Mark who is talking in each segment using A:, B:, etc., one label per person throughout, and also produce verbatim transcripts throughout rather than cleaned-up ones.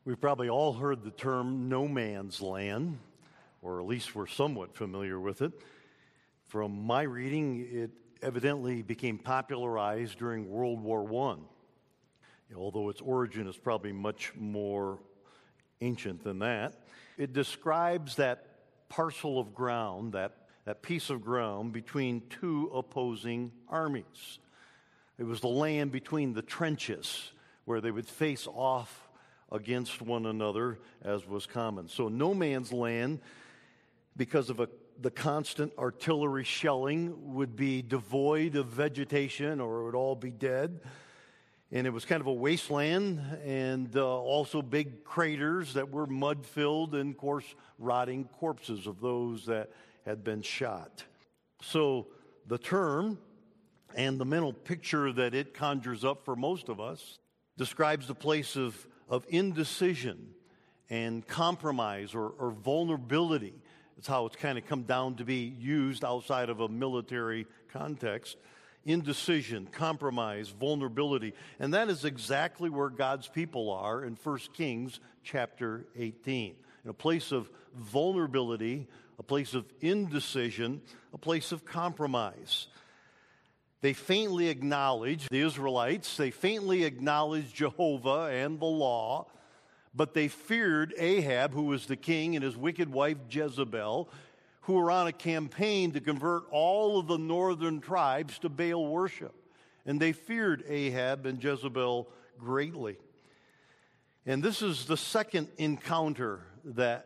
A: We've probably all heard the term no man's land, or at least we're somewhat familiar with it. From my reading, it evidently became popularized during World War One, although its origin is probably much more ancient than that. It describes that parcel of ground, that, that piece of ground between two opposing armies. It was the land between the trenches where they would face off against one another, as was common. So no man's land, because of a, the constant artillery shelling, would be devoid of vegetation, or it would all be dead. And it was kind of a wasteland, and uh, also big craters that were mud-filled, and, of course, rotting corpses of those that had been shot. So the term and the mental picture that it conjures up for most of us describes the place of of indecision and compromise or, or vulnerability. It's how it's kind of come down to be used outside of a military context. Indecision, compromise, vulnerability. And that is exactly where God's people are in First Kings chapter eighteen. In a place of vulnerability, a place of indecision, a place of compromise. They faintly acknowledge, the Israelites, they faintly acknowledged Jehovah and the law, but they feared Ahab, who was the king, and his wicked wife Jezebel, who were on a campaign to convert all of the northern tribes to Baal worship. And they feared Ahab and Jezebel greatly. And this is the second encounter that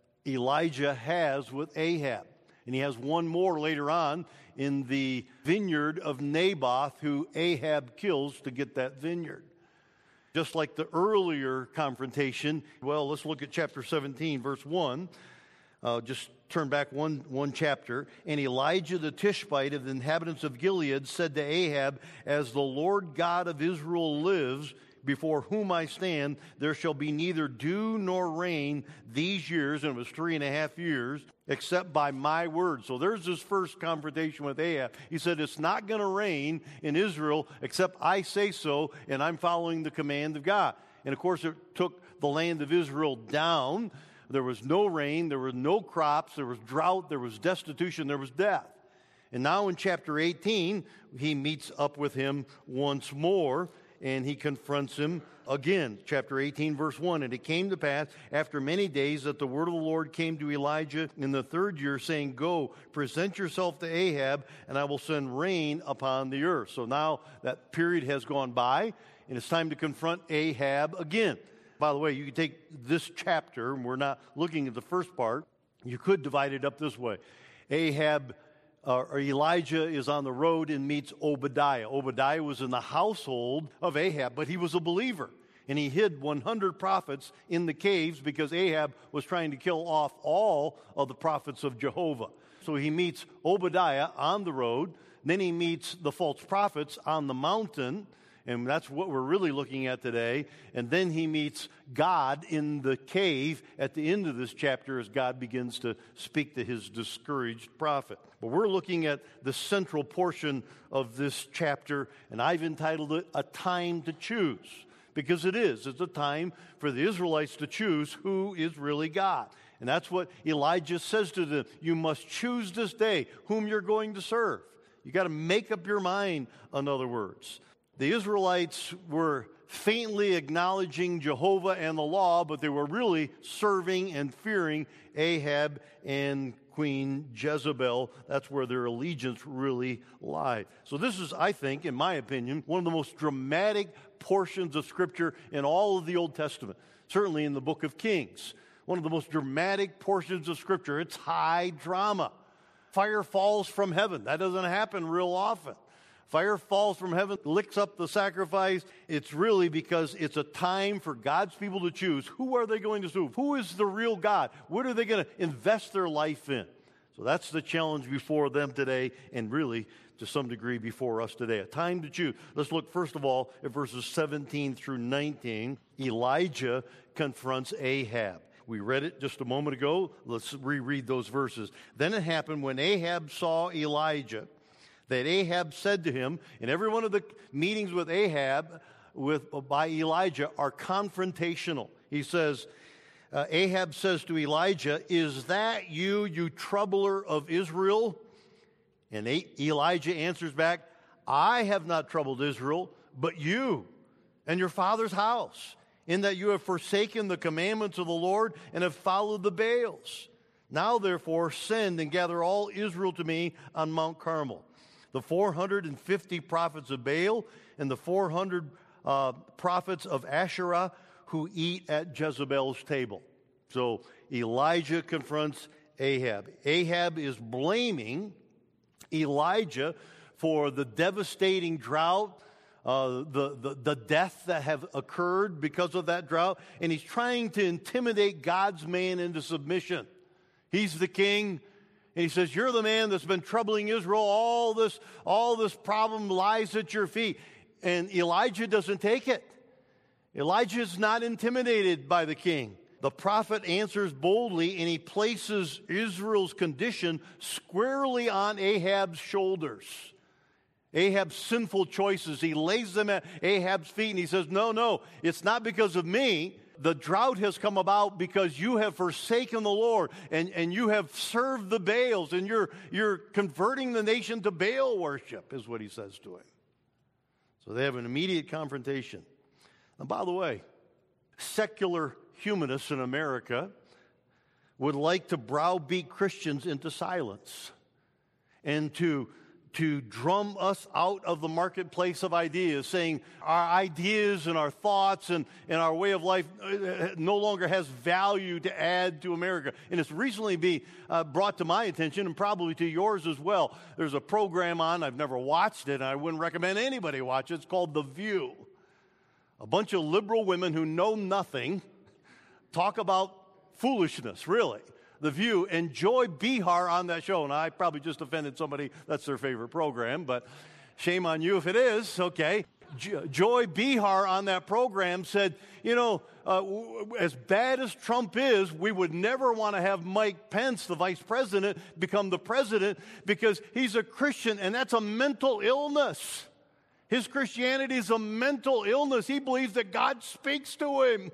A: Elijah has with Ahab. And he has one more later on in the vineyard of Naboth, who Ahab kills to get that vineyard. Just like the earlier confrontation, well, let's look at chapter seventeen, verse one. Uh, just turn back one, one chapter. And Elijah the Tishbite of the inhabitants of Gilead said to Ahab, "As the Lord God of Israel lives, before whom I stand, there shall be neither dew nor rain these years," and it was three and a half years, "except by my word." So there's his first confrontation with Ahab. He said, it's not going to rain in Israel except I say so, and I'm following the command of God. And of course, it took the land of Israel down. There was no rain, there were no crops, there was drought, there was destitution, there was death. And now in chapter eighteen, he meets up with him once more, and he confronts him again. Chapter eighteen, verse one, "And it came to pass after many days that the word of the Lord came to Elijah in the third year, saying, Go, present yourself to Ahab, and I will send rain upon the earth." So now that period has gone by, and it's time to confront Ahab again. By the way, you can take this chapter, and we're not looking at the first part. You could divide it up this way. Ahab Uh, or Elijah is on the road and meets Obadiah. Obadiah was in the household of Ahab, but he was a believer. And he hid one hundred prophets in the caves because Ahab was trying to kill off all of the prophets of Jehovah. So he meets Obadiah on the road. Then he meets the false prophets on the mountain. And that's what we're really looking at today. And then he meets God in the cave at the end of this chapter as God begins to speak to his discouraged prophet. But we're looking at the central portion of this chapter, and I've entitled it A Time to Choose, because it is. It's a time for the Israelites to choose who is really God. And that's what Elijah says to them. You must choose this day whom you're going to serve. You got to make up your mind, in other words. The Israelites were faintly acknowledging Jehovah and the law, but they were really serving and fearing Ahab and Queen Jezebel. That's where their allegiance really lied. So this is, I think, in my opinion, one of the most dramatic portions of Scripture in all of the Old Testament, certainly in the book of Kings. One of the most dramatic portions of Scripture. It's high drama. Fire falls from heaven. That doesn't happen real often. Fire falls from heaven, licks up the sacrifice. It's really because it's a time for God's people to choose. Who are they going to serve? Who is the real God? What are they going to invest their life in? So that's the challenge before them today, and really, to some degree, before us today. A time to choose. Let's look, first of all, at verses seventeen through nineteen. Elijah confronts Ahab. We read it just a moment ago. Let's reread those verses. "Then it happened when Ahab saw Elijah, that Ahab said to him," in every one of the meetings with Ahab, with by Elijah are confrontational. He says, uh, Ahab says to Elijah, "Is that you, you troubler of Israel?" And A- Elijah answers back, "I have not troubled Israel, but you and your father's house, in that you have forsaken the commandments of the Lord and have followed the Baals. Now, therefore, send and gather all Israel to me on Mount Carmel. The four hundred fifty prophets of Baal and the four hundred uh, prophets of Asherah who eat at Jezebel's table." So Elijah confronts Ahab. Ahab is blaming Elijah for the devastating drought, uh, the, the, the death that have occurred because of that drought, and he's trying to intimidate God's man into submission. He's the king, and he says, "You're the man that's been troubling Israel. All this, all this problem lies at your feet." And Elijah doesn't take it. Elijah is not intimidated by the king. The prophet answers boldly, and he places Israel's condition squarely on Ahab's shoulders. Ahab's sinful choices. He lays them at Ahab's feet, and he says, no, no, it's not because of me. The drought has come about because you have forsaken the Lord, and, and you have served the Baals, and you're, you're converting the nation to Baal worship, is what he says to him. So they have an immediate confrontation. And by the way, secular humanists in America would like to browbeat Christians into silence and to, to drum us out of the marketplace of ideas, saying our ideas and our thoughts and, and our way of life no longer has value to add to America. And it's recently been uh, brought to my attention, and probably to yours as well. There's a program on, I've never watched it, and I wouldn't recommend anybody watch it. It's called The View. A bunch of liberal women who know nothing talk about foolishness, really. The View, and Joy Behar on that show. And I probably just offended somebody, that's their favorite program, but shame on you if it is, okay. Jo- Joy Behar on that program said, you know, uh, w- as bad as Trump is, we would never want to have Mike Pence, the vice president, become the president because he's a Christian, and that's a mental illness. His Christianity is a mental illness. He believes that God speaks to him.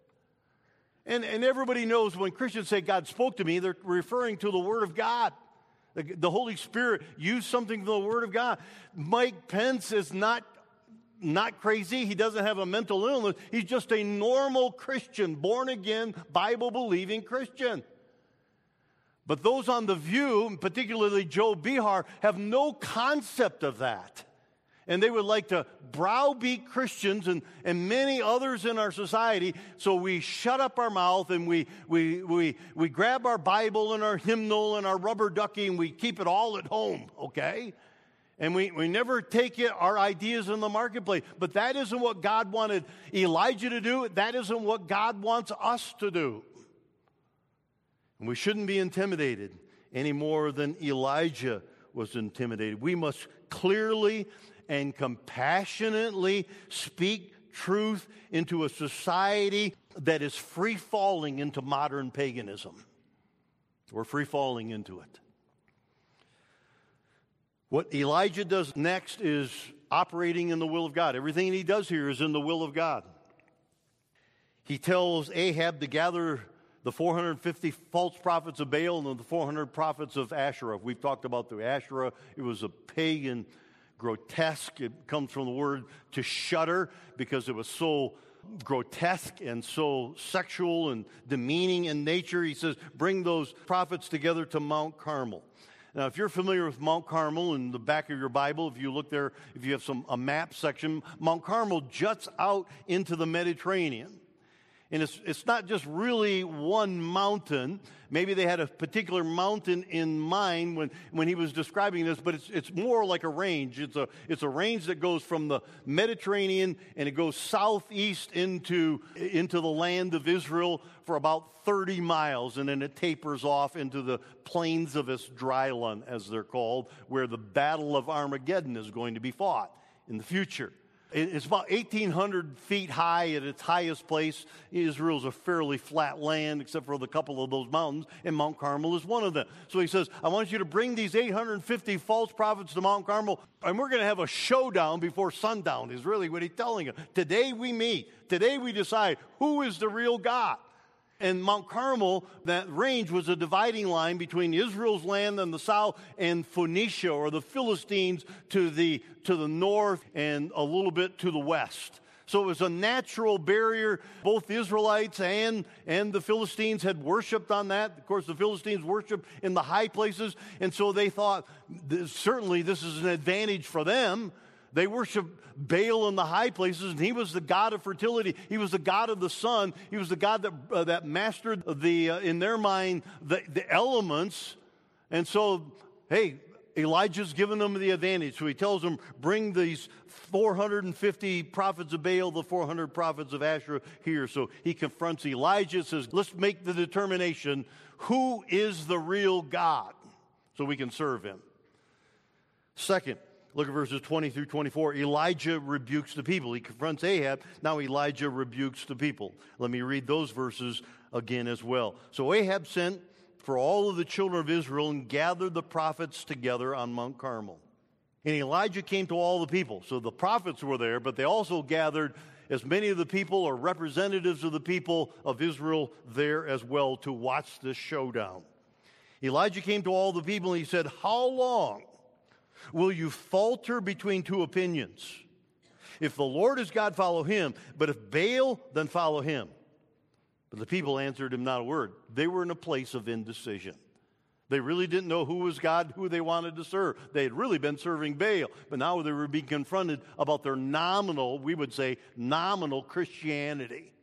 A: And, and everybody knows when Christians say God spoke to me, they're referring to the Word of God. The, the Holy Spirit used something from the Word of God. Mike Pence is not, not crazy. He doesn't have a mental illness. He's just a normal Christian, born-again, Bible-believing Christian. But those on The View, particularly Joe Behar, have no concept of that. And they would like to browbeat Christians and, and many others in our society, so we shut up our mouth and we, we, we, we grab our Bible and our hymnal and our rubber ducky and we keep it all at home, okay? And we, we never take it, our ideas in the marketplace. But that isn't what God wanted Elijah to do. That isn't what God wants us to do. And we shouldn't be intimidated any more than Elijah was intimidated. We must clearly and compassionately speak truth into a society that is free-falling into modern paganism. We're free-falling into it. What Elijah does next is operating in the will of God. Everything he does here is in the will of God. He tells Ahab to gather the four hundred fifty false prophets of Baal and the four hundred prophets of Asherah. We've talked about the Asherah. It was a pagan grotesque. It comes from the word to shudder because it was so grotesque and so sexual and demeaning in nature. He says, bring those prophets together to Mount Carmel. Now, if you're familiar with Mount Carmel, in the back of your Bible, if you look there, if you have some a map section, Mount Carmel juts out into the Mediterranean. And it's, it's not just really one mountain. Maybe they had a particular mountain in mind when, when he was describing this, but it's, it's more like a range. It's a, it's a range that goes from the Mediterranean and it goes southeast into, into the land of Israel for about thirty miles, and then it tapers off into the plains of Esdraelon, as they're called, where the Battle of Armageddon is going to be fought in the future. It's about eighteen hundred feet high at its highest place. Israel's a fairly flat land, except for the couple of those mountains, and Mount Carmel is one of them. So he says, I want you to bring these eight hundred fifty false prophets to Mount Carmel, and we're going to have a showdown before sundown, is really what he's telling them. Today we meet. Today we decide who is the real God. And Mount Carmel, that range was a dividing line between Israel's land on the south and Phoenicia, or the Philistines, to the, to the north and a little bit to the west. So it was a natural barrier. Both the Israelites and, and the Philistines had worshipped on that. Of course, the Philistines worshiped in the high places, and so they thought, certainly this is an advantage for them. They worshiped Baal in the high places, and he was the god of fertility. He was the god of the sun. He was the god that uh, that mastered the uh, in their mind the, the elements. And so, hey, Elijah's given them the advantage. So he tells them, bring these four hundred fifty prophets of Baal, the four hundred prophets of Asherah here. So he confronts Elijah, says, let's make the determination, who is the real God, so we can serve him. Second, look at verses twenty through twenty-four. Elijah rebukes the people. He confronts Ahab. Now Elijah rebukes the people. Let me read those verses again as well. So Ahab sent for all of the children of Israel and gathered the prophets together on Mount Carmel. And Elijah came to all the people. So the prophets were there, but they also gathered as many of the people or representatives of the people of Israel there as well to watch this showdown. Elijah came to all the people and he said, how long will you falter between two opinions? If the Lord is God, follow him. But if Baal, then follow him. But the people answered him not a word. They were in a place of indecision. They really didn't know who was God, who they wanted to serve. They had really been serving Baal. But now they were being confronted about their nominal, we would say, nominal Christianity.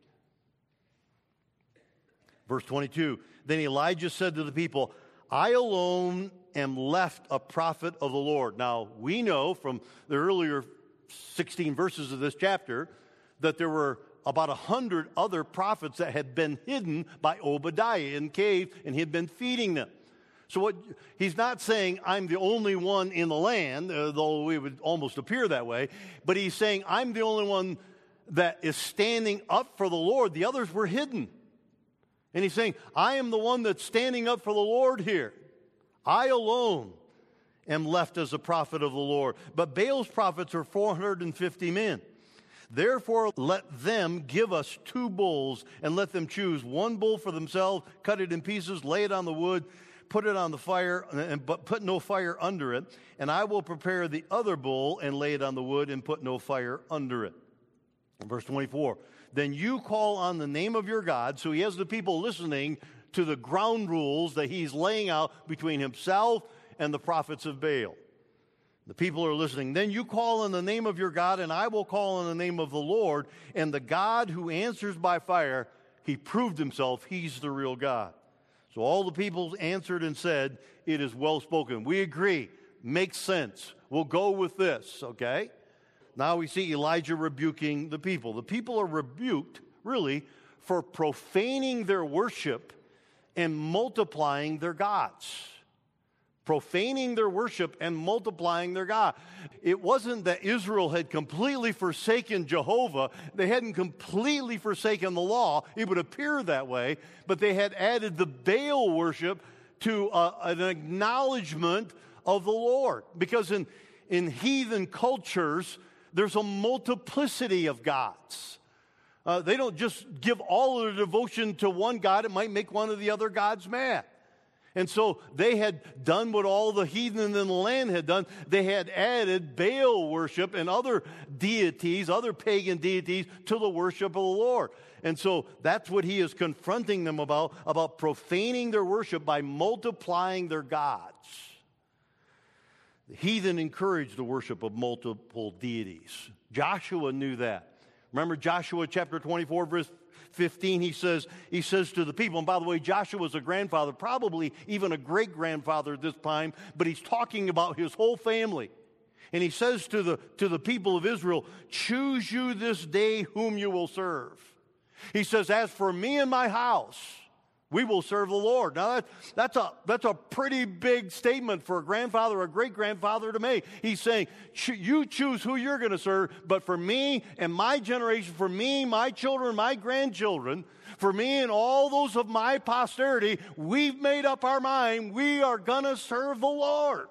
A: Verse twenty-two, then Elijah said to the people, I alone am left a prophet of the Lord. Now, we know from the earlier sixteen verses of this chapter that there were about a hundred other prophets that had been hidden by Obadiah in cave, and he had been feeding them. So what, he's not saying, I'm the only one in the land, though it would almost appear that way, but he's saying, I'm the only one that is standing up for the Lord. The others were hidden. And he's saying, I am the one that's standing up for the Lord here. I alone am left as a prophet of the Lord. But Baal's prophets are four hundred fifty men. Therefore, let them give us two bulls, and let them choose one bull for themselves, cut it in pieces, lay it on the wood, put it on the fire, and but put no fire under it. And I will prepare the other bull and lay it on the wood and put no fire under it. Verse twenty-four, then you call on the name of your God. So he has the people listening to the ground rules that he's laying out between himself and the prophets of Baal. The people are listening. Then you call on the name of your God, and I will call on the name of the Lord. And the God who answers by fire, he proved himself, he's the real God. So all the people answered and said, it is well spoken. We agree. Makes sense. We'll go with this, okay? Now we see Elijah rebuking the people. The people are rebuked, really, for profaning their worship and multiplying their gods. Profaning their worship and multiplying their God. It wasn't that Israel had completely forsaken Jehovah. They hadn't completely forsaken the law. It would appear that way. But they had added the Baal worship to uh, an acknowledgement of the Lord. Because in, in heathen cultures, there's a multiplicity of gods. Uh, they don't just give all of their devotion to one God. It might make one of the other gods mad. And so they had done what all the heathen in the land had done. They had added Baal worship and other deities, other pagan deities, to the worship of the Lord. And so that's what he is confronting them about, about profaning their worship by multiplying their gods. The heathen encouraged the worship of multiple deities. Joshua knew that. Remember Joshua chapter twenty-four, verse fifteen, he says, he says to the people, and by the way, Joshua was a grandfather, probably even a great-grandfather at this time, but he's talking about his whole family. And he says to the, to the people of Israel, choose you this day whom you will serve. He says, as for me and my house, We will serve the Lord. Now, that, that's, a, that's a pretty big statement for a grandfather or a great-grandfather to make. He's saying, you choose who you're going to serve, but for me and my generation, for me, my children, my grandchildren, for me and all those of my posterity, we've made up our mind. We are going to serve the Lord.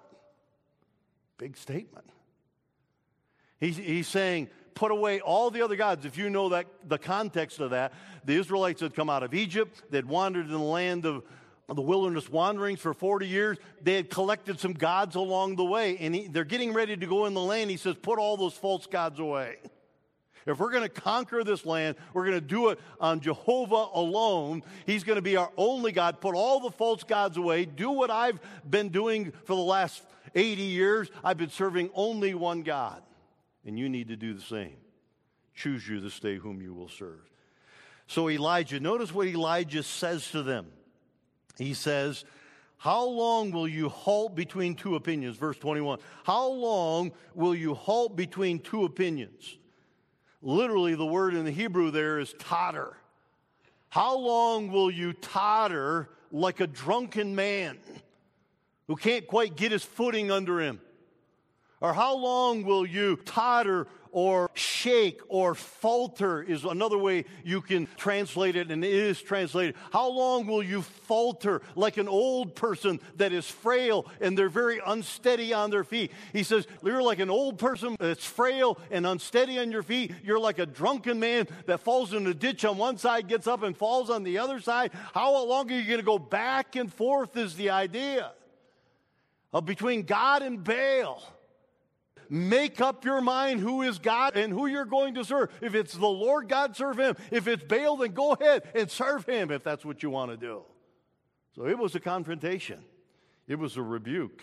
A: Big statement. He's, he's saying, put away all the other gods. If you know that the context of that, the Israelites had come out of Egypt. They'd wandered in the land of the wilderness wanderings for forty years. They had collected some gods along the way, and he, they're getting ready to go in the land. He says, put all those false gods away. If we're going to conquer this land, we're going to do it on Jehovah alone. He's going to be our only God. Put all the false gods away. Do what I've been doing for the last eighty years. I've been serving only one God. And you need to do the same. Choose you this day whom you will serve. So Elijah, notice what Elijah says to them. He says, how long will you halt between two opinions? Verse twenty-one. How long will you halt between two opinions? Literally, the word in the Hebrew there is totter. How long will you totter like a drunken man who can't quite get his footing under him? Or how long will you totter or shake or falter is another way you can translate it, and it is translated. How long will you falter like an old person that is frail and they're very unsteady on their feet? He says, you're like an old person that's frail and unsteady on your feet. You're like a drunken man that falls in a ditch on one side, gets up and falls on the other side. How long are you going to go back and forth is the idea of between God and Baal. Make up your mind who is God and who you're going to serve. If it's the Lord God, serve him. If it's Baal, then go ahead and serve him if that's what you want to do. So it was a confrontation. It was a rebuke.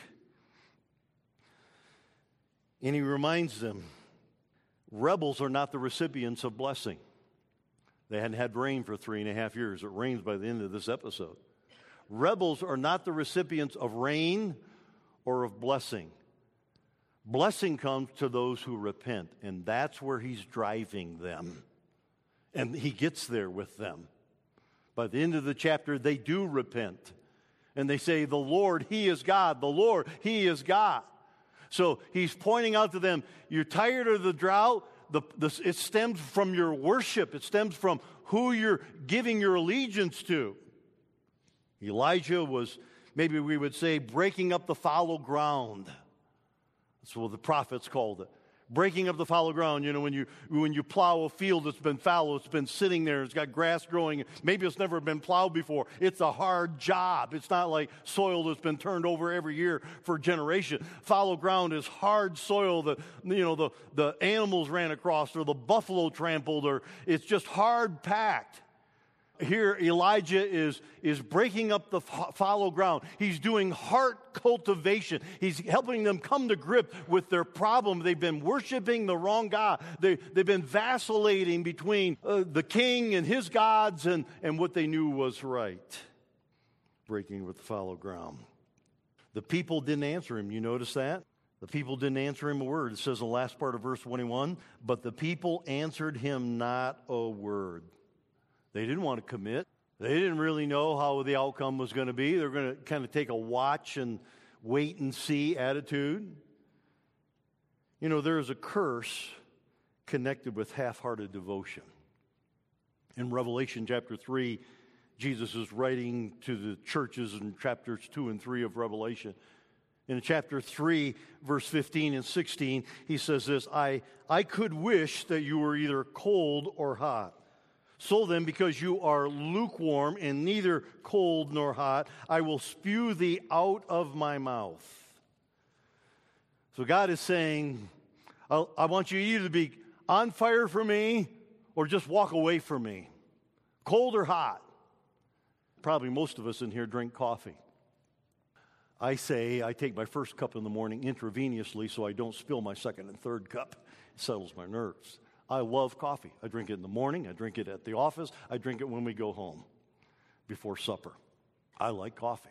A: And he reminds them, rebels are not the recipients of blessing. They hadn't had rain for three and a half years. It rains by the end of this episode. Rebels are not the recipients of rain or of blessing. Blessing comes to those who repent, and that's where he's driving them. And he gets there with them. By the end of the chapter, they do repent. And they say, the Lord, he is God. The Lord, he is God. So he's pointing out to them, you're tired of the drought. The, the, it stems from your worship. It stems from who you're giving your allegiance to. Elijah was, maybe we would say, breaking up the fallow ground. That's what the prophets called it. Breaking up the fallow ground. You know, when you when you plow a field that's been fallow, it's been sitting there, it's got grass growing. Maybe it's never been plowed before. It's a hard job. It's not like soil that's been turned over every year for a generation. Fallow ground is hard soil that, you know, the, the animals ran across or the buffalo trampled, or it's just hard packed. Here, Elijah is, is breaking up the fallow ground. He's doing heart cultivation. He's helping them come to grip with their problem. They've been worshiping the wrong God. They, they've been vacillating between uh, the king and his gods and, and what they knew was right. Breaking with the fallow ground. The people didn't answer him. You notice that? The people didn't answer him a word. It says in the last part of verse twenty-one, but the people answered him not a word. They didn't want to commit. They didn't really know how the outcome was going to be. They're going to kind of take a watch and wait and see attitude. You know, there is a curse connected with half-hearted devotion. In Revelation chapter three, Jesus is writing to the churches in chapters two and three of Revelation. In chapter three, verse fifteen and sixteen, he says this, I, I could wish that you were either cold or hot. So then, because you are lukewarm and neither cold nor hot, I will spew thee out of my mouth. So God is saying, I, I want you either to be on fire for me or just walk away from me. Cold or hot. Probably most of us in here drink coffee. I say I take my first cup in the morning intravenously so I don't spill my second and third cup. It settles my nerves. I love coffee. I drink it in the morning. I drink it at the office. I drink it when we go home before supper. I like coffee.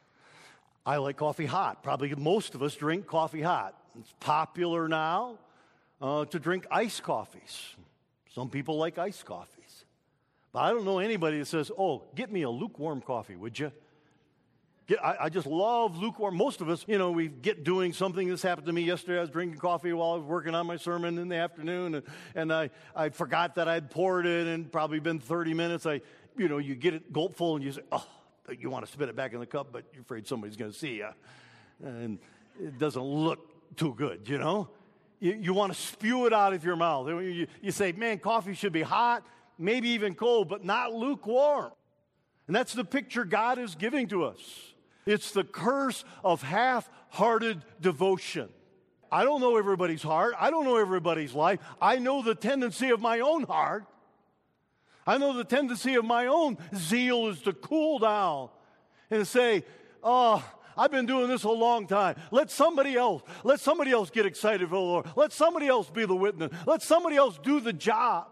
A: I like coffee hot. Probably most of us drink coffee hot. It's popular now uh, to drink iced coffees. Some people like iced coffees. But I don't know anybody that says, oh, get me a lukewarm coffee, would you? Get, I, I just love lukewarm. Most of us, you know, we get doing something. This happened to me yesterday. I was drinking coffee while I was working on my sermon in the afternoon, and, and I, I forgot that I'd poured it, and probably been thirty minutes. I, you know, you get it gulp full, and you say, oh, you want to spit it back in the cup, but you're afraid somebody's going to see you. And it doesn't look too good, you know? You, you want to spew it out of your mouth. You, you say, man, coffee should be hot, maybe even cold, but not lukewarm. And that's the picture God is giving to us. It's the curse of half-hearted devotion. I don't know everybody's heart. I don't know everybody's life. I know the tendency of my own heart. I know the tendency of my own zeal is to cool down and to say, oh, I've been doing this a long time. Let somebody else, let somebody else get excited for the Lord. Let somebody else be the witness. Let somebody else do the job.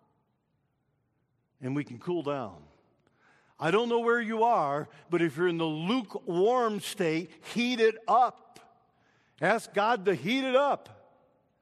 A: And we can cool down. I don't know where you are, but if you're in the lukewarm state, heat it up. Ask God to heat it up.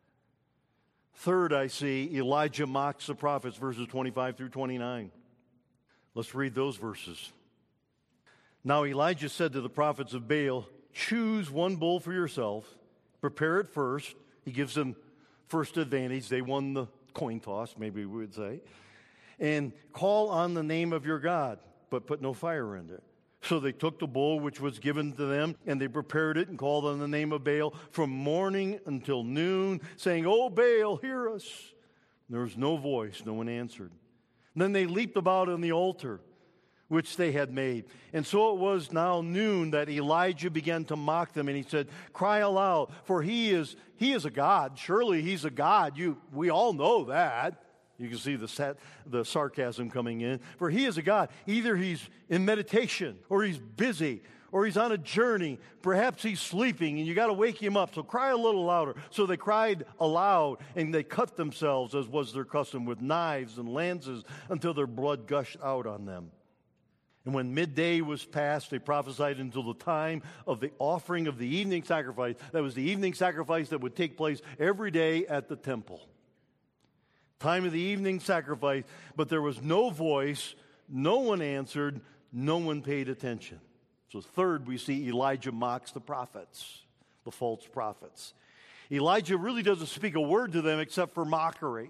A: Third, I see Elijah mocks the prophets, verses twenty-five through twenty-nine. Let's read those verses. Now Elijah said to the prophets of Baal, choose one bull for yourself, prepare it first. He gives them first advantage. They won the coin toss, maybe we would say. And call on the name of your God, but put no fire in it. So they took the bull which was given to them, and they prepared it and called on the name of Baal from morning until noon, saying, "O Baal, hear us." There was no voice, no one answered. And then they leaped about on the altar which they had made. And so it was now noon that Elijah began to mock them, and he said, "Cry aloud, for he is he is a God. Surely he's a God. You we all know that." You can see the sat, the sarcasm coming in. For he is a God. Either he's in meditation, or he's busy, or he's on a journey. Perhaps he's sleeping, and you got to wake him up. So cry a little louder. So they cried aloud, and they cut themselves, as was their custom, with knives and lances, until their blood gushed out on them. And when midday was past, they prophesied until the time of the offering of the evening sacrifice. That was the evening sacrifice that would take place every day at the temple. Time of the evening sacrifice, but there was no voice, no one answered, no one paid attention. So third, we see Elijah mocks the prophets, the false prophets. Elijah really doesn't speak a word to them except for mockery.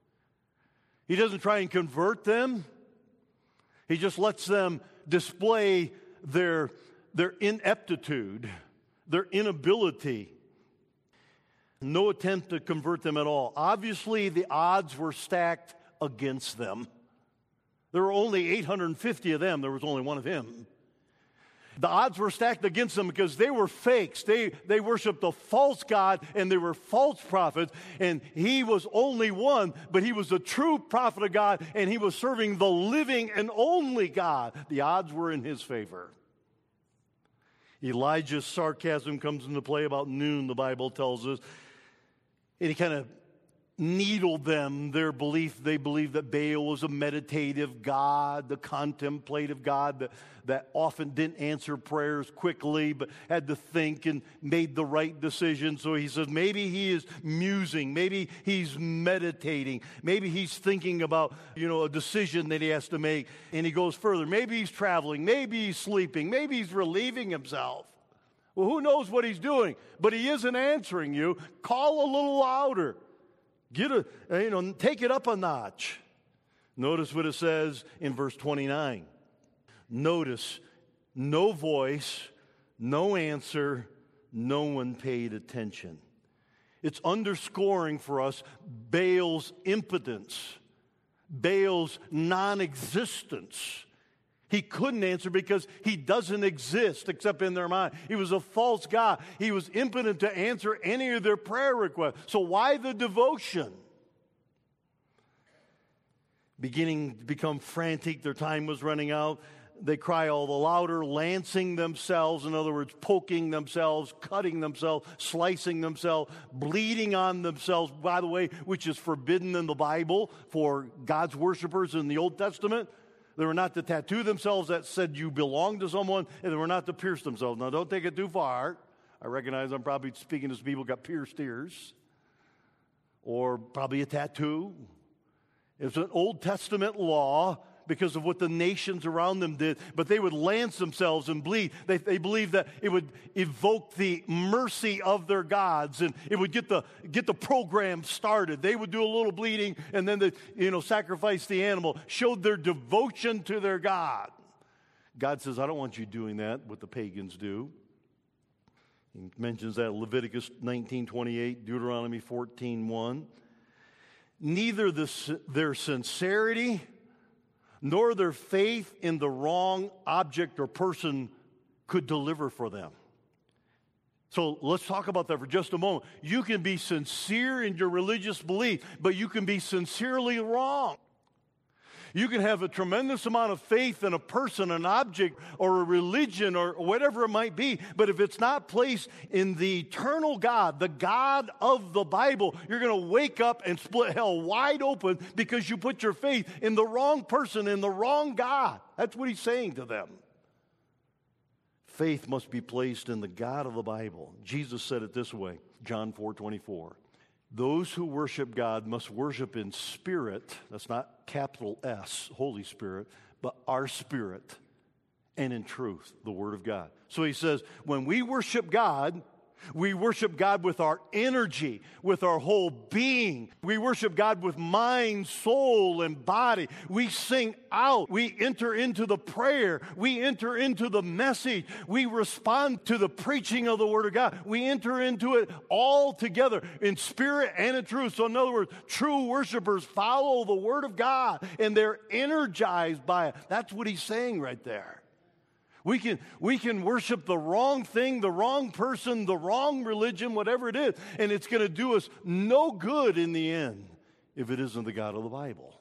A: He doesn't try and convert them. He just lets them display their, their ineptitude, their inability. No attempt to convert them at all. Obviously, the odds were stacked against them. There were only eight hundred fifty of them. There was only one of him. The odds were stacked against them because they were fakes. They, they worshiped a false God, and they were false prophets. And he was only one, but he was the true prophet of God, and he was serving the living and only God. The odds were in his favor. Elijah's sarcasm comes into play about noon, the Bible tells us. And he kind of needled them, their belief. They believed that Baal was a meditative God, the contemplative God that, that often didn't answer prayers quickly, but had to think and made the right decision. So he says maybe he is musing, maybe he's meditating, maybe he's thinking about, you know, a decision that he has to make. And he goes further. Maybe he's traveling, maybe he's sleeping, maybe he's relieving himself. Well, who knows what he's doing? But he isn't answering you. Call a little louder. Get a, you know, take it up a notch. Notice what it says in verse twenty-nine. Notice, no voice, no answer, no one paid attention. It's underscoring for us Baal's impotence, Baal's non-existence. He couldn't answer because he doesn't exist except in their mind. He was a false god. He was impotent to answer any of their prayer requests. So why the devotion? Beginning to become frantic, their time was running out. They cry all the louder, lancing themselves, in other words, poking themselves, cutting themselves, slicing themselves, bleeding on themselves, by the way, which is forbidden in the Bible for God's worshipers in the Old Testament. They were not to tattoo themselves that said you belong to someone, and they were not to pierce themselves. Now, don't take it too far. I recognize I'm probably speaking to some people who got pierced ears, or probably a tattoo. It's an Old Testament law. because of what the nations around them did, but they would lance themselves and bleed. They, they believed that it would evoke the mercy of their gods, and it would get the get the program started. They would do a little bleeding, and then they, you know, sacrifice the animal, showed their devotion to their God. God says, I don't want you doing that, what the pagans do. He mentions that in Leviticus nineteen twenty-eight, Deuteronomy fourteen one. Neither the, their sincerity nor their faith in the wrong object or person could deliver for them. So let's talk about that for just a moment. You can be sincere in your religious belief, but you can be sincerely wrong. You can have a tremendous amount of faith in a person, an object, or a religion, or whatever it might be, but if it's not placed in the eternal God, the God of the Bible, you're going to wake up and split hell wide open because you put your faith in the wrong person, in the wrong God. That's what he's saying to them. Faith must be placed in the God of the Bible. Jesus said it this way, John four twenty-four. Those who worship God must worship in spirit, that's not capital S, Holy Spirit, but our spirit, and in truth, the Word of God. So he says, when we worship God, we worship God with our energy, with our whole being. We worship God with mind, soul, and body. We sing out. We enter into the prayer. We enter into the message. We respond to the preaching of the Word of God. We enter into it all together in spirit and in truth. So in other words, true worshipers follow the Word of God, and they're energized by it. That's what he's saying right there. We can, we can worship the wrong thing, the wrong person, the wrong religion, whatever it is, and it's going to do us no good in the end if it isn't the God of the Bible.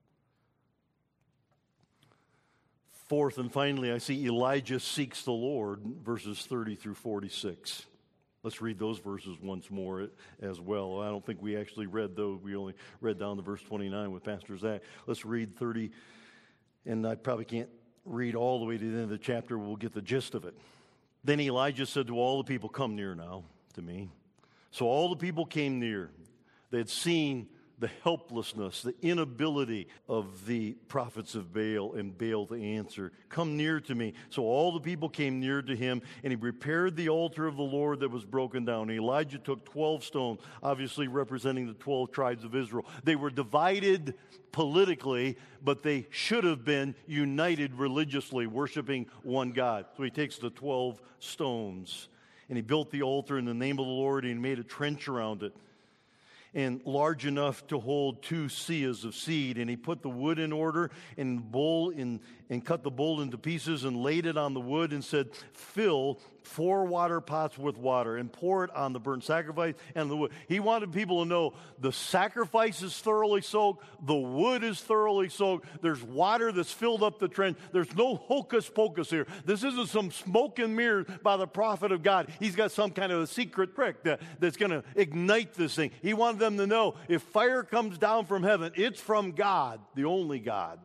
A: Fourth and finally, I see Elijah seeks the Lord, verses thirty through forty-six. Let's read those verses once more as well. I don't think we actually read those. We only read down to verse twenty-nine with Pastor Zach. Let's read thirty, and I probably can't read all the way to the end of the chapter. We'll get the gist of it. Then Elijah said to all the people, come near now to me. So all the people came near. They had seen the helplessness, the inability of the prophets of Baal and Baal to answer. Come near to me. So all the people came near to him, and he repaired the altar of the Lord that was broken down. Elijah took twelve stones, obviously representing the twelve tribes of Israel. They were divided politically, but they should have been united religiously, worshiping one God. So he takes the twelve stones, and he built the altar in the name of the Lord, and he made a trench around it, and large enough to hold two seahs of seed. And he put the wood in order and the bowl in, and cut the bowl into pieces and laid it on the wood and said, fill four water pots with water and pour it on the burnt sacrifice and the wood. He wanted people to know the sacrifice is thoroughly soaked, the wood is thoroughly soaked, there's water that's filled up the trench. There's no hocus pocus here. This isn't some smoke and mirrors by the prophet of God. He's got some kind of a secret trick that, that's going to ignite this thing. He wanted them to know if fire comes down from heaven, it's from God, the only God.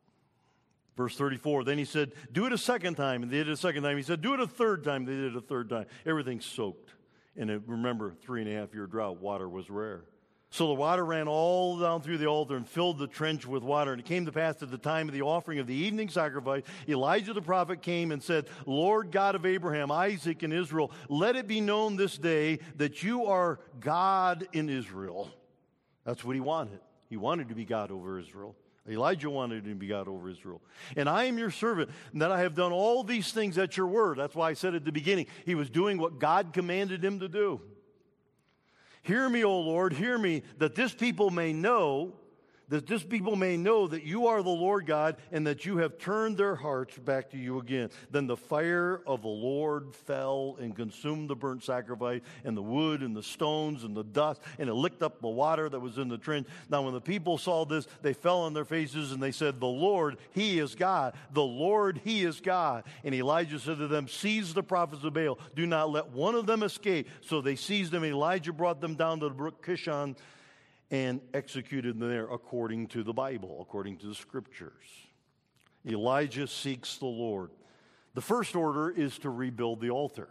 A: Verse thirty-four, then he said, do it a second time. And they did it a second time. He said, do it a third time. They did it a third time. Everything's soaked. And it, remember, three and a half year drought, water was rare. So the water ran all down through the altar and filled the trench with water. And it came to pass at the time of the offering of the evening sacrifice, Elijah the prophet came and said, Lord God of Abraham, Isaac, and Israel, let it be known this day that you are God in Israel. That's what he wanted. He wanted to be God over Israel. Elijah wanted to be God over Israel. And I am your servant, and that I have done all these things at your word. That's why I said at the beginning, he was doing what God commanded him to do. Hear me, O Lord, hear me, that this people may know, that this people may know that you are the Lord God, and that you have turned their hearts back to you again. Then the fire of the Lord fell and consumed the burnt sacrifice, and the wood, and the stones, and the dust, and it licked up the water that was in the trench. Now when the people saw this, they fell on their faces, and they said, the Lord, He is God. The Lord, He is God. And Elijah said to them, seize the prophets of Baal. Do not let one of them escape. So they seized them, and Elijah brought them down to the brook Kishon, and executed them there according to the Bible, according to the Scriptures. Elijah seeks the Lord. The first order is to rebuild the altar.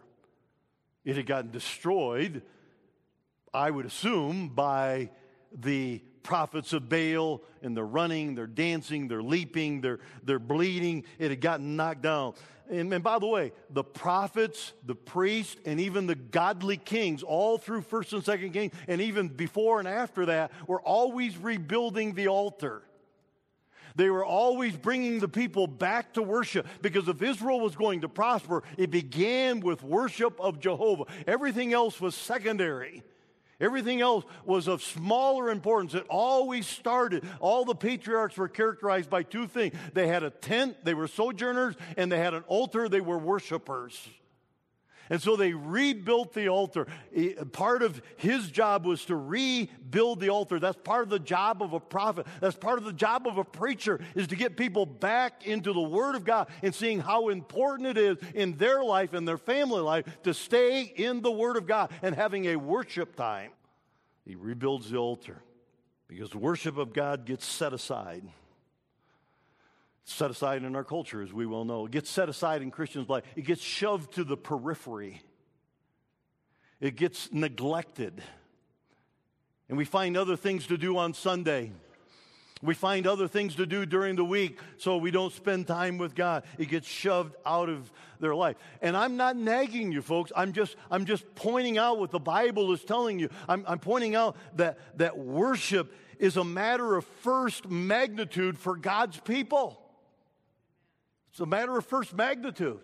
A: It had gotten destroyed, I would assume, by the prophets of Baal, and they're running, they're dancing, they're leaping, they're, they're bleeding. It had gotten knocked down. And, and by the way, the prophets, the priests, and even the godly kings, all through First and Second Kings, and even before and after that, were always rebuilding the altar. They were always bringing the people back to worship, because if Israel was going to prosper, it began with worship of Jehovah. Everything else was secondary. Everything else was of smaller importance. It always started. All the patriarchs were characterized by two things. They had a tent, they were sojourners, and they had an altar, they were worshipers. And so they rebuilt the altar. Part of his job was to rebuild the altar. That's part of the job of a prophet. That's part of the job of a preacher, is to get people back into the Word of God and seeing how important it is in their life and their family life to stay in the Word of God and having a worship time. He rebuilds the altar because the worship of God gets set aside. Set aside in our culture, as we well know. It gets set aside in Christians' life. It gets shoved to the periphery. It gets neglected. And we find other things to do on Sunday. We find other things to do during the week, so we don't spend time with God. It gets shoved out of their life. And I'm not nagging you, folks. I'm just, I'm just pointing out what the Bible is telling you. I'm, I'm pointing out that, that worship is a matter of first magnitude for God's people. It's a matter of first magnitude.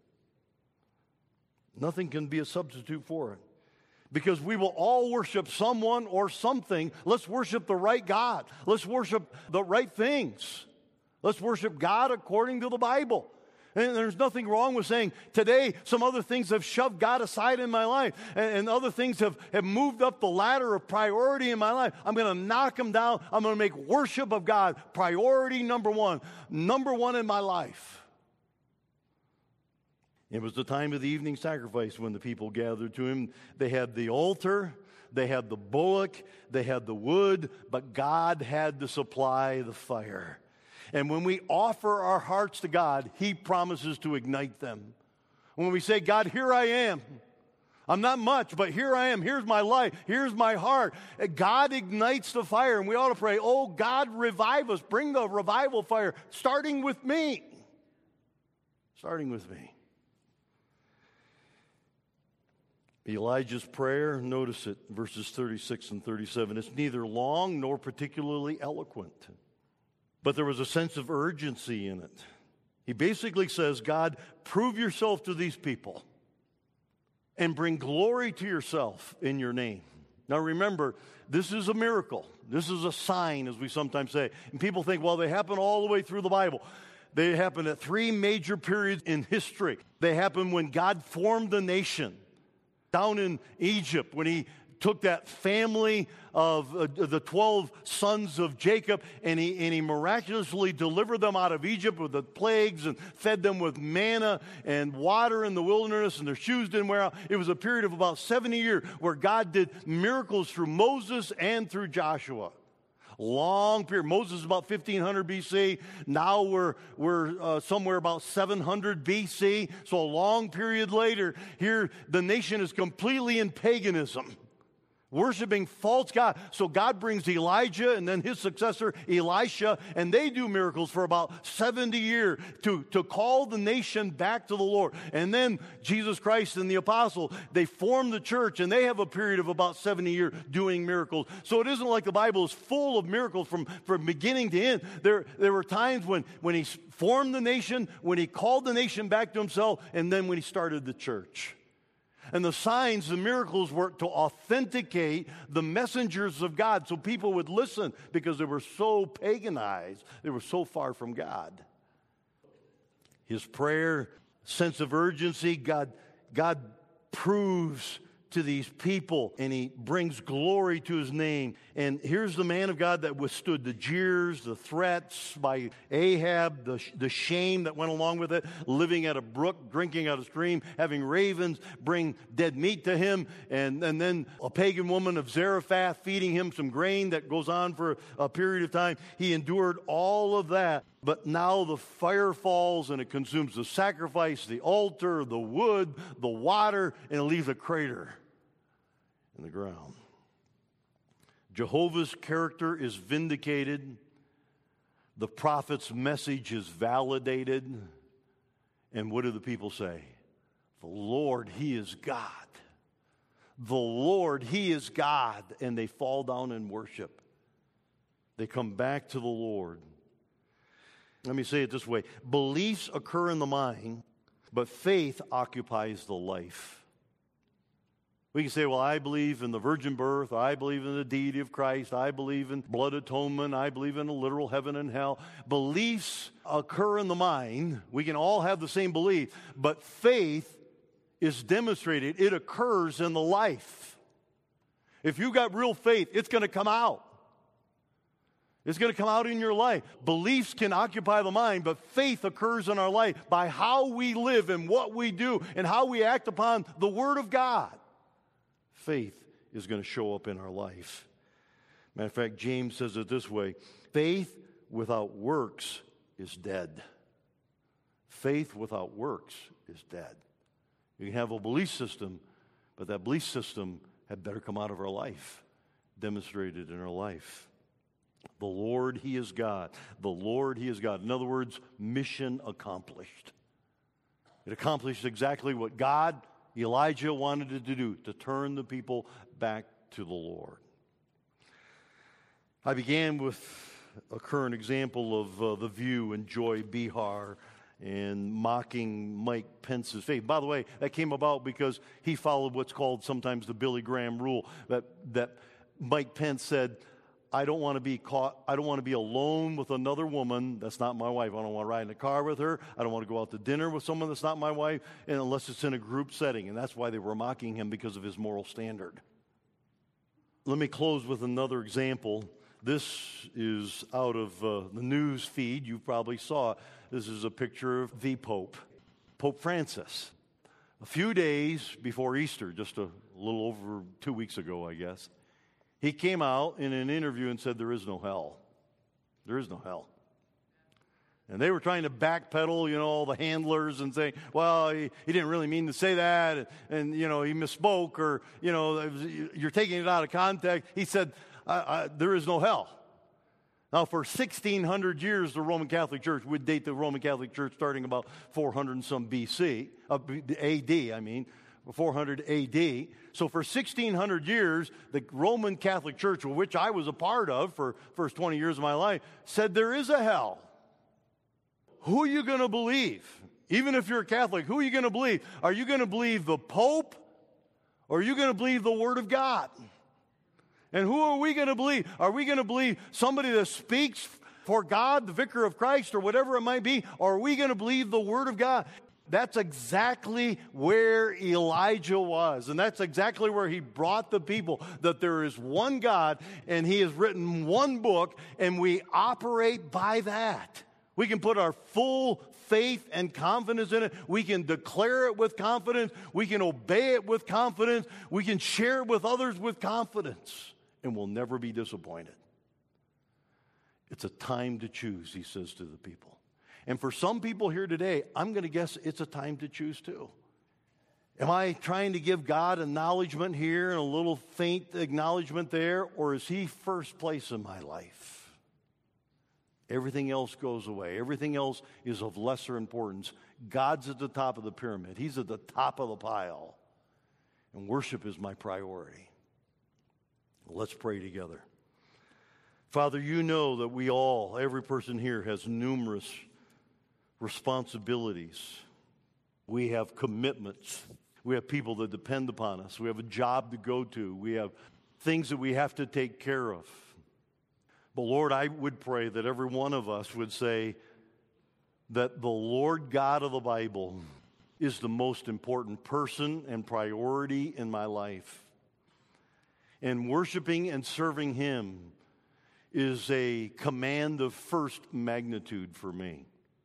A: Nothing can be a substitute for it. Because we will all worship someone or something. Let's worship the right God. Let's worship the right things. Let's worship God according to the Bible. And there's nothing wrong with saying, today some other things have shoved God aside in my life, and, and other things have, have moved up the ladder of priority in my life. I'm going to knock them down. I'm going to make worship of God priority number one. Number one in my life. It was the time of the evening sacrifice when the people gathered to him. They had the altar, they had the bullock, they had the wood, but God had to supply the fire. And when we offer our hearts to God, he promises to ignite them. When we say, God, here I am. I'm not much, but here I am. Here's my life. Here's my heart. God ignites the fire, and we ought to pray, oh, God, revive us. Bring the revival fire, starting with me. Starting with me. Elijah's prayer, notice it, verses thirty-six and thirty-seven. It's neither long nor particularly eloquent, but there was a sense of urgency in it. He basically says, God, prove yourself to these people and bring glory to yourself in your name. Now remember, this is a miracle. This is a sign, as we sometimes say. And people think, well, they happen all the way through the Bible. They happen at three major periods in history. They happen when God formed the nation. Down in Egypt, when he took that family of uh, the twelve sons of Jacob, and he, and he miraculously delivered them out of Egypt with the plagues and fed them with manna and water in the wilderness, and their shoes didn't wear out. It was a period of about seventy years where God did miracles through Moses and through Joshua. Long period. Moses is about fifteen hundred B C. Now we're, we're uh, somewhere about seven hundred B C. So a long period later, here the nation is completely in paganism, worshiping false God. So God brings Elijah and then his successor, Elisha, and they do miracles for about seventy years to, to call the nation back to the Lord. And then Jesus Christ and the apostles, they form the church, and they have a period of about seventy years doing miracles. So it isn't like the Bible is full of miracles from, from beginning to end. There, there were times when, when he formed the nation, when he called the nation back to himself, and then when he started the church. And the signs, the miracles were to authenticate the messengers of God so people would listen, because they were so paganized. They were so far from God. His prayer, sense of urgency, God, God proves to these people, and he brings glory to his name. And here's the man of God that withstood the jeers, the threats by Ahab, the, the shame that went along with it, living at a brook, drinking out a stream, having ravens bring dead meat to him, and, and then a pagan woman of Zarephath feeding him some grain that goes on for a period of time. He endured all of that. But now the fire falls, and it consumes the sacrifice, the altar, the wood, the water, and it leaves a crater in the ground. Jehovah's character is vindicated. The prophet's message is validated. And what do the people say? The Lord, He is God. The Lord, He is God. And they fall down and worship. They come back to the Lord. Let me say it this way. Beliefs occur in the mind, but faith occupies the life. We can say, well, I believe in the virgin birth. I believe in the deity of Christ. I believe in blood atonement. I believe in a literal heaven and hell. Beliefs occur in the mind. We can all have the same belief, but faith is demonstrated. It occurs in the life. If you've got real faith, it's going to come out. It's going to come out in your life. Beliefs can occupy the mind, but faith occurs in our life by how we live and what we do and how we act upon the Word of God. Faith is going to show up in our life. Matter of fact, James says it this way: faith without works is dead. Faith without works is dead. You can have a belief system, but that belief system had better come out of our life, demonstrated in our life. The Lord, He is God. The Lord, He is God. In other words, mission accomplished. It accomplished exactly what God, Elijah wanted it to do, to turn the people back to the Lord. I began with a current example of uh, The View and Joy Behar and mocking Mike Pence's faith. By the way, that came about because he followed what's called sometimes the Billy Graham rule, that, that Mike Pence said, I don't want to be caught, I don't want to be alone with another woman that's not my wife. I don't want to ride in a car with her. I don't want to go out to dinner with someone that's not my wife, and unless it's in a group setting. And that's why they were mocking him, because of his moral standard. Let me close with another example. This is out of uh, the news feed. You probably saw it. This is a picture of the Pope, Pope Francis. A few days before Easter, just a little over two weeks ago, I guess, he came out in an interview and said, there is no hell. There is no hell. And they were trying to backpedal, you know, all the handlers and say, well, he, he didn't really mean to say that. And, and, you know, he misspoke, or, you know, you're taking it out of context. He said, I, I, there is no hell. Now, for sixteen hundred years, the Roman Catholic Church would date the Roman Catholic Church starting about four hundred and some B C, uh, A D, I mean, four hundred A D. So for sixteen hundred years, the Roman Catholic Church, which I was a part of for the first twenty years of my life, said there is a hell. Who are you going to believe? Even if you're a Catholic, who are you going to believe? Are you going to believe the Pope, or are you going to believe the Word of God? And who are we going to believe? Are we going to believe somebody that speaks for God, the vicar of Christ, or whatever it might be? Or are we going to believe the Word of God? That's exactly where Elijah was. And that's exactly where he brought the people, that there is one God, and He has written one book, and we operate by that. We can put our full faith and confidence in it. We can declare it with confidence. We can obey it with confidence. We can share it with others with confidence. And we'll never be disappointed. It's a time to choose, he says to the people. And for some people here today, I'm going to guess it's a time to choose too. Am I trying to give God acknowledgement here and a little faint acknowledgement there, or is He first place in my life? Everything else goes away. Everything else is of lesser importance. God's at the top of the pyramid. He's at the top of the pile. And worship is my priority. Let's pray together. Father, you know that we all, every person here, has numerous responsibilities. We have commitments. We have people that depend upon us. We have a job to go to. We have things that we have to take care of. But Lord, I would pray that every one of us would say that the Lord God of the Bible is the most important person and priority in my life. And worshiping and serving Him is a command of first magnitude for me.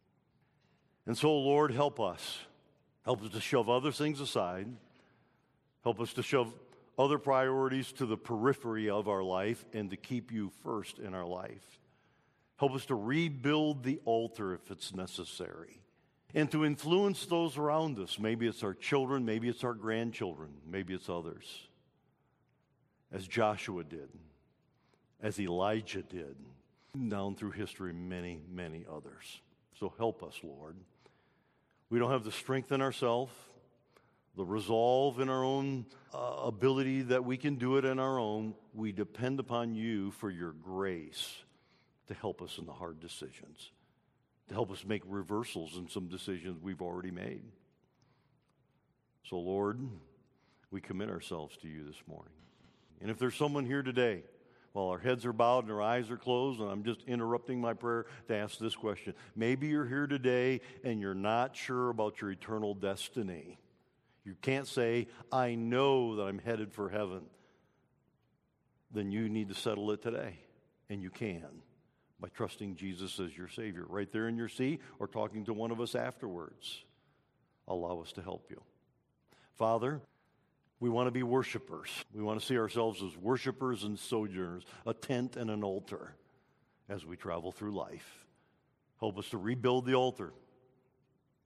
A: And so, Lord, help us. Help us to shove other things aside. Help us to shove other priorities to the periphery of our life and to keep You first in our life. Help us to rebuild the altar if it's necessary, and to influence those around us. Maybe it's our children, maybe it's our grandchildren, maybe it's others, as Joshua did. as Elijah did, down through history, many, many others. So help us, Lord. We don't have the strength in ourselves, the resolve in our own uh, ability that we can do it on our own. We depend upon you for your grace to help us in the hard decisions, to help us make reversals in some decisions we've already made. So, Lord, we commit ourselves to you this morning. And if there's someone here today, while our heads are bowed and our eyes are closed, and I'm just interrupting my prayer to ask this question. Maybe you're here today and you're not sure about your eternal destiny. You can't say, I know that I'm headed for heaven. Then you need to settle it today. And you can by trusting Jesus as your Savior. Right there in your seat or talking to one of us afterwards. Allow us to help you. Father, we want to be worshipers. We want to see ourselves as worshipers and sojourners, a tent and an altar as we travel through life. Help us to rebuild the altar